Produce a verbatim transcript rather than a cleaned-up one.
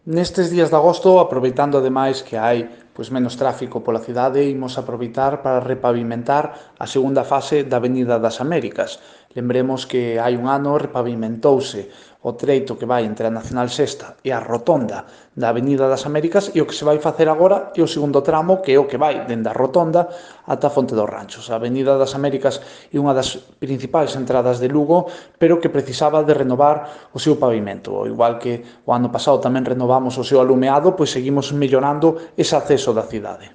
Nestes días de agosto, aproveitando ademais que hai pois menos tráfico pola cidade, imos aproveitar para repavimentar a segunda fase da Avenida das Américas. Lembremos que hai un ano repavimentouse o treito que vai entre a Nacional Sexta e a rotonda da Avenida das Américas, e o que se vai facer agora é o segundo tramo, que é o que vai dende a rotonda ata a Fonte dos Ranchos. A Avenida das Américas é unha das principais entradas de Lugo, pero que precisaba de renovar o seu pavimento. Ao igual que o ano pasado tamén renovamos o seu alumeado, pois seguimos mellorando ese acceso da cidade.